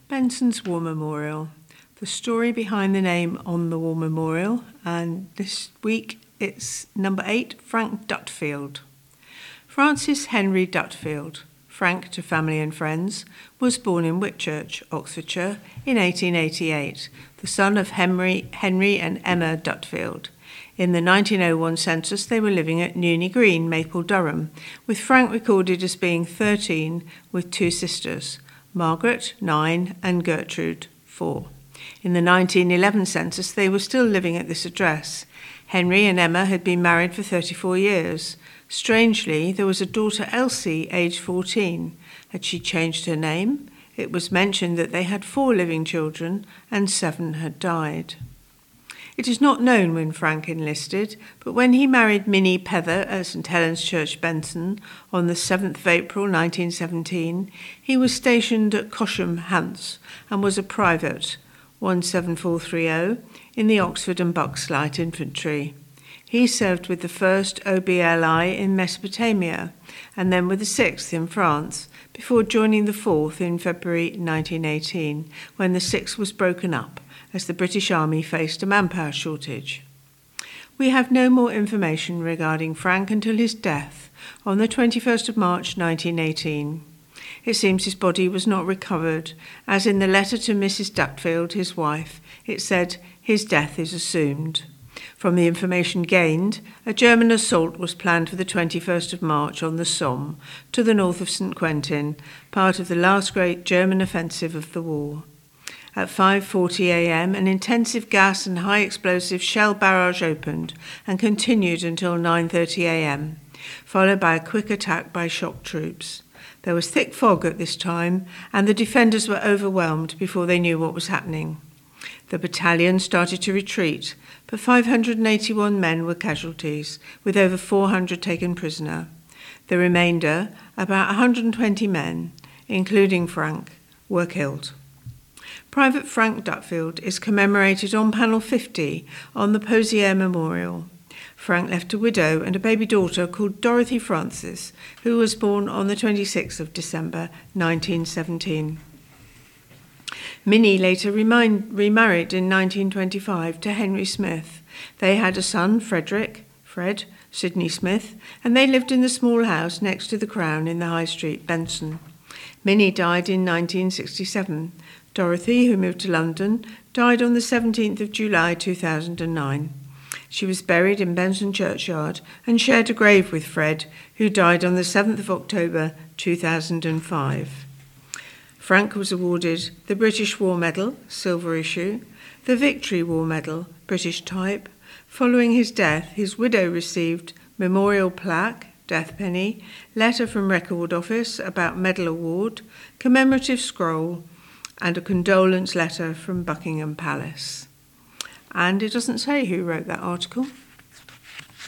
Benson's War Memorial, the story behind the name on the War Memorial, and this week it's number 8, Frank Dutfield. Francis Henry Dutfield, Frank to family and friends, was born in Whitchurch, Oxfordshire, in 1888, the son of Henry and Emma Dutfield. In the 1901 census, they were living at Newny Green, Maple, Durham, with Frank recorded as being 13 with 2 sisters, Margaret, 9, and Gertrude, 4. In the 1911 census, they were still living at this address. Henry and Emma had been married for 34 years. Strangely, there was a daughter, Elsie, aged 14. Had she changed her name? It was mentioned that they had 4 living children and 7 had died. It is not known when Frank enlisted, but when he married Minnie Pether at St Helens Church, Benson, on the 7th of April 1917, he was stationed at Cosham, Hants, and was a private, 17430, in the Oxford and Bucks Light Infantry. He served with the 1st OBLI in Mesopotamia, and then with the 6th in France, before joining the 4th in February 1918, when the 6th was broken up, as the British Army faced a manpower shortage. We have no more information regarding Frank until his death on the 21st of March 1918. It seems his body was not recovered, as in the letter to Mrs. Dutfield, his wife, it said, "His death is assumed." From the information gained, a German assault was planned for the 21st of March on the Somme, to the north of St Quentin, part of the last great German offensive of the war. At 5:40 a.m., an intensive gas and high-explosive shell barrage opened and continued until 9:30 a.m., followed by a quick attack by shock troops. There was thick fog at this time, and the defenders were overwhelmed before they knew what was happening. The battalion started to retreat, but 581 men were casualties, with over 400 taken prisoner. The remainder, about 120 men, including Frank, were killed. Private Frank Dutfield is commemorated on panel 50 on the Posier Memorial. Frank left a widow and a baby daughter called Dorothy Francis, who was born on the 26th of December 1917. Minnie later remarried in 1925 to Henry Smith. They had a son, Fred Sidney Smith, and they lived in the small house next to the Crown in the High Street, Benson. Minnie died in 1967. Dorothy, who moved to London, died on the 17th of July 2009. She was buried in Benson Churchyard and shared a grave with Fred, who died on the 7th of October 2005. Frank was awarded the British War Medal, silver issue, the Victory War Medal, British type. Following his death, his widow received memorial plaque, death penny, letter from Record Office about medal award, commemorative scroll, and a condolence letter from Buckingham Palace. And it doesn't say who wrote that article.